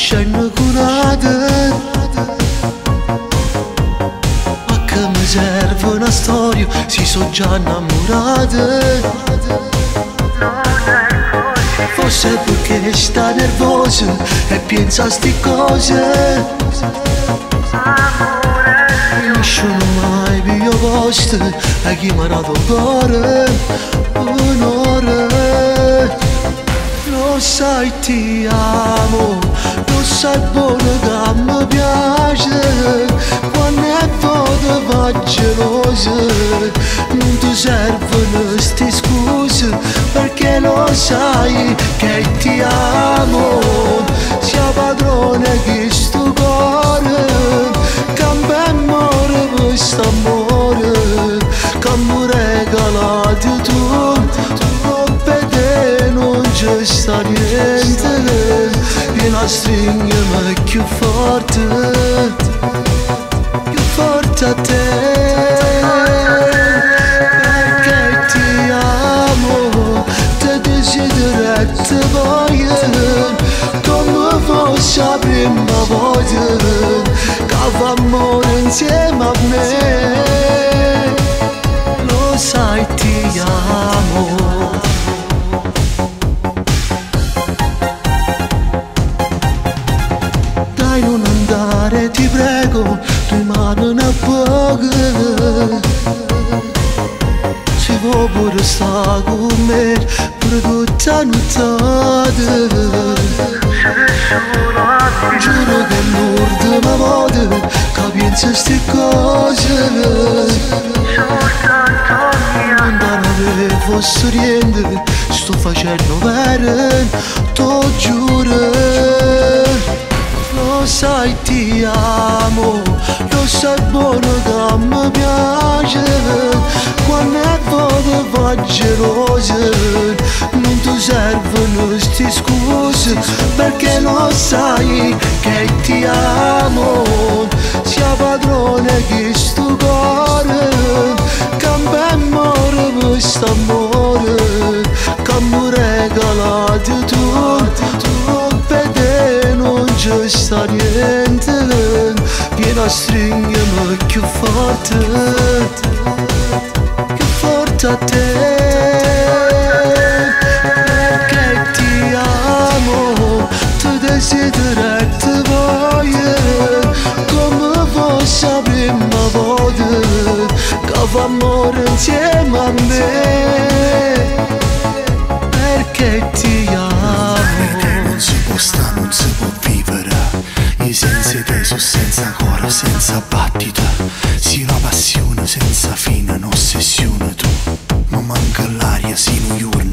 scende curata, ma che mi serve una storia, si sono già innamorate. Forse perché sta nervosa e pensa a sti cose, nessuno mai più posto a chi mi ha dato cuore, un'ora. Lo sai ti amo, lo sai buono che mi piace, quando è foto va gelosa, non ti servono sti scuse, perché lo sai che ti amo, sia padrone che sto cuore, cambia amore per st'amore, che mi regalati tu non c'è sta niente, e la stringiamo più forte a te, perché ti amo, ti desidero e ti voglio, come fosse la prima volta che fa amore insieme a me. Lo sai ti amo. Dai non andare ti prego, rimane una poco, si può pure stare con me per tutta notte. Giuro che l'urto mi vuole, che penso a sti cose, non avevo niente, sto facendo vero, t'ho giuro. Lo sai ti amo, lo sai buono che mi piace, quando è foto va gelosa, non ti servono sti scuse, perché lo sai che ti amo, sia padrone che sto cuore, cambia amore per st'amore, che mi regalati tu vede non c'è sta niente, vieni a stringermi più forte a te, perché ti amo, ti desidero e ti voglio, come fosse la prima volta che fa amore insieme a me, perché ti amo. Non si può stare, non si può vivere, i sensi teso senza cuore, senza battito, sì una passione senza fine, un'ossessione tu, ma manca l'aria, sì un giorno